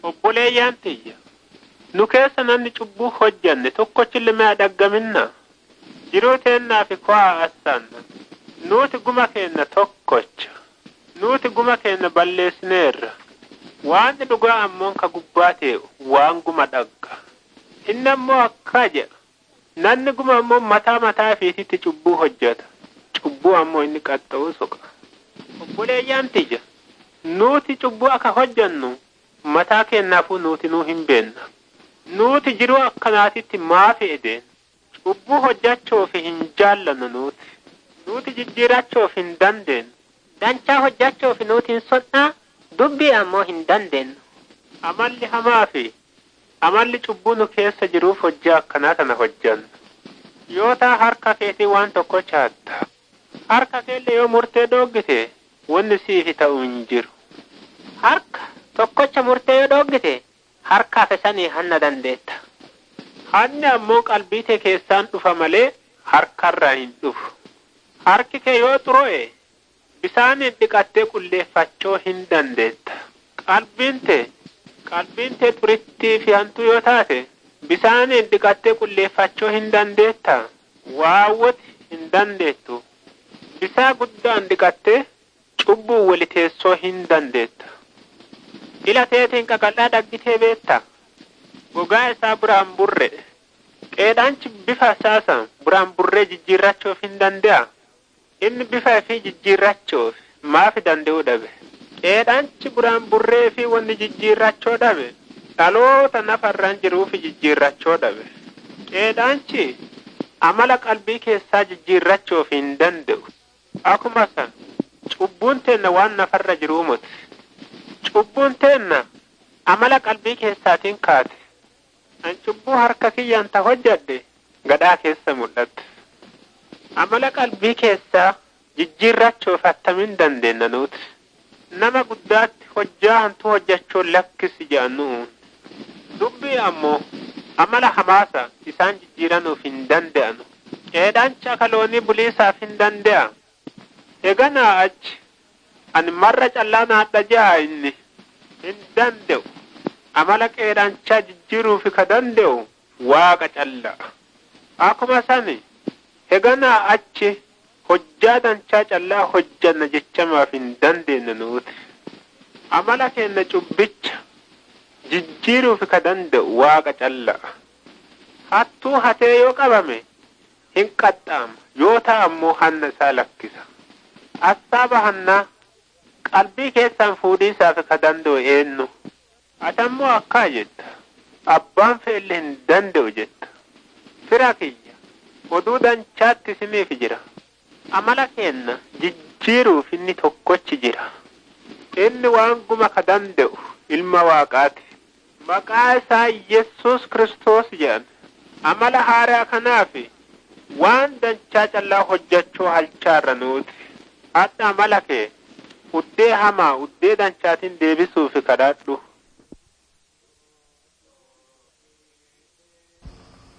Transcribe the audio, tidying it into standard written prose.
obboleeyyaan tiyya nu keessa namni cubbuu hojjanne tokkochillee mee dhaggaminna jiruu teennaa fi ko'aa assanna nuti guma keenna tokkocha nuti guma keenna balleessineerra waan dhugaa ammoon ka gubbaa ta'e waan guma dhagga inni ammoo akka jedha nanni guma ammoo mataa fiititti cubbuu hojjeta cubbuu ammoo inni qaxxa'uu soqa obboleeyyaan tiyya nuti cubbuu akka hojjannu mataa keennaafuu nuti nuu hin beenna nuti jiruu akkanaatitti maafi edeen cubbuu hojjachoof hin jaallannu nuti jijjiirachoof hin dandeenyu danchaa hojjachoof nuti hin sodhaa dubbii ammoo hin dandeenyu amalli hamaa fi amalli cubbuu nu keessa jiruuf hojjaa akkanaa kana hojjanna yoo taa harka keetii waan tokko chaatta harka keelle yoo murtee dhoggite wanni siifi ta'u hin jiru harka tokkocha murtee yoo dhoggite harkaaf isanii hanna dandeetta hanni ammoo qalbii tee keessaan dhufa malee harkarraa hin dhufu harki kee yoo xuro'e bisaaniin dhiqattee qulleeffachoo hin dandeetta qalbiin tee xurittii fi hantuu yoo taate bisaaniin dhiqattee qulleeffachoo hin dandeetta waawwati hin dandeettu bisaa guddaan dhiqattee cubbuu wali teessoo hin dandeetta ila teetiin qaqal'aa dhaggitee beetta gogaa isaa buraan burre qeedhaanchi bifa isaasa buraan burree jijjiirrachoof hin danda'a inni bifa fi jijjiirrachoof maafi danda'uu dhabe qeedhaanchi buraan burree fi wanni jijjiirrachoo dhabe dhaloota nafarraan jiruufi jijjiirrachoo dhabe qeedhaanchi amala qalbii keessaa jijjiirrachoof hin danda'u akkuma san cubbuun teenna waan nafarra jiruu muti cubbuun teenna amala qalbii keessaatiin kaate an cubbuu harka kiyyaan ta hojjadde gadhaa keessa mul'atte amala qalbii keessaa jijjiirrachoof attamiin dandeenya nuti nama guddaatti hojjaa hantu hojjachuun lakkisi jedhannuun dubbii ammoo amala hamaasa isaan jijjiiranuuf hin danda'anu qeedhaancha kaloonii buliisaaf hin danda'a eganaa achi ani marra callaa naadha ja'a inni hin danda'u amala qeedhaanchaa jijjiiruuf ka danda'u waaqa callaa akkuma sani eganaa achi hojjaa danchaa callaa hojjanna jechamaaf hin dandeenye nuti amala keenya cubbicha jijjiiruuf ka danda'u waaqa callaa hattuu hatee yoo qabame hin qaxxaama yoo ta'a ammoo hanna isaa lakkisa assaaba hannaa qalbii keessaan fuudhiisaaf ka danda'u eenyu atammoo akkaa jetta abbaan fe'elle hin danda'u jetta fira kiyya oduu danchaatti isiniif jira amala keenya jijjiiruuf inni tokkochi jira inni waan guma ka danda'u ilma waaqaati maqaa isaa Yesuus Kiristoos jedhan amala haaraa kanaaf waan danchaa callaa hojjachuu halchaarra nuti adda amala kee uddee hamaa uddee danchaatiin deebisuuf kadhadhu